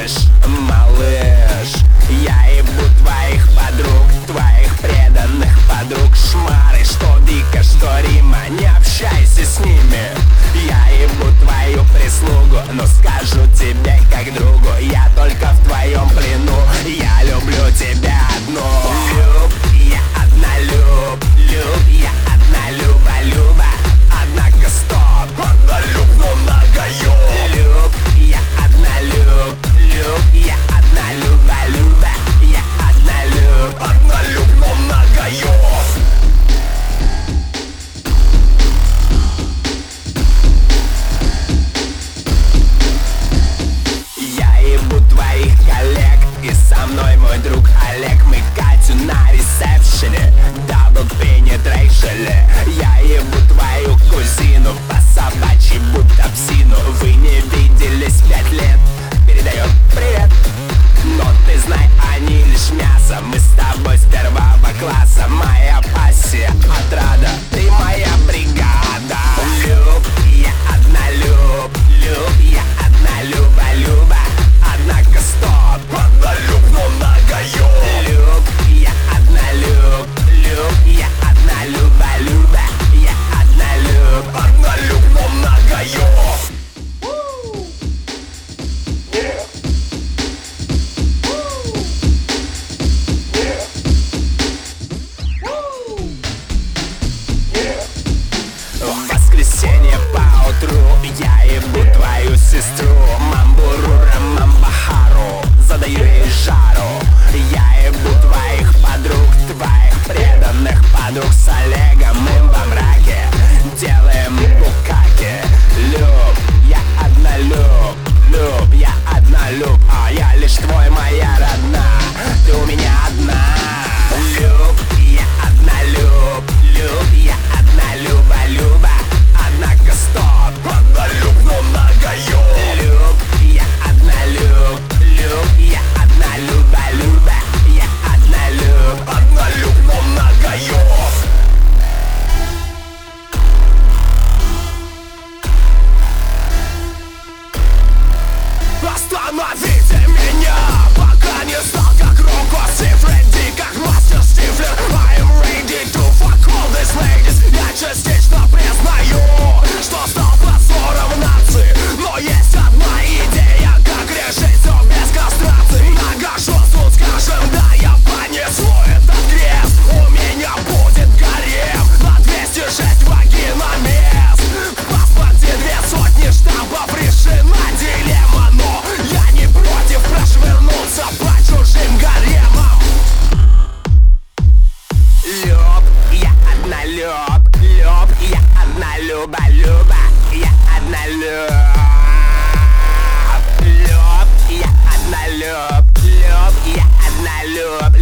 слышь, малыш, я ебу твоих подруг, твоих преданных подруг. Шмары, что Вика, что Рима, не общайся с ними. Я ебу твою прислугу, но скажу тебе как другу: я только в твоем плену, я люблю тебя одну. Люб, я однолюб, люб, я однолюба-люба. Однако стоп, однолюб, но многоёб. Люб, я однолюб, люб, я однолюба-люба. Я однолюб, но многоёб. Я ебу твоих коллег, и со мной мой друг Олег. Мы Катю на ресепшене, дабл пенетрейшене. Я ебу твою кузину, по собачьи будто псину. Вы не виделись 5 лет, передает привет. Но ты знай, они лишь мясо. Мы с тобой с первого класса. Моя пассия, отрада, ты моя бригада. Люб, я однолюб, люб, я однолюба-люба. Однако стоп, однолюб, но многоёб. Люб, я однолюб, люб, я однолюба-люба. Я однолюб, но многоёб. В воскресенье поутру я ебу твою сестру. Мамбурура, мамбахару, задаю ей жару. Я ебу твоих подруг, твоих преданных подруг. С Олегом мы во мраке делаем букаки. Люб, я однолюб, люб, я однолюб. А я лишь твой, моя родная, ты у меня одна. Люб, я однолюб, люб, я однолюба-люба. Однако стоп, однолюб, но многоёб. Люб, я однолюб, люб, я однолюба-люба. Я однолюб, но многоёб. Остановите меня, пока не стал как Рокко Сифренди, как мастер Стифлер. I'm ready to fuck all these ladies. Я частично признаю, что стал позором нации. Но есть одна идея, как решить все без кастрации. Многоженству скажем, да, я понесу этот крест. У меня будет гарем на 206 вагиномест. В паспорте 200 штампов, решена дилемма. Но я не против прошвырнуться по чужим гаремам. Люб, я однолюб, люб, я однолюба-люба. Я однолюб, люб, я однолюб, люб, я однолюб.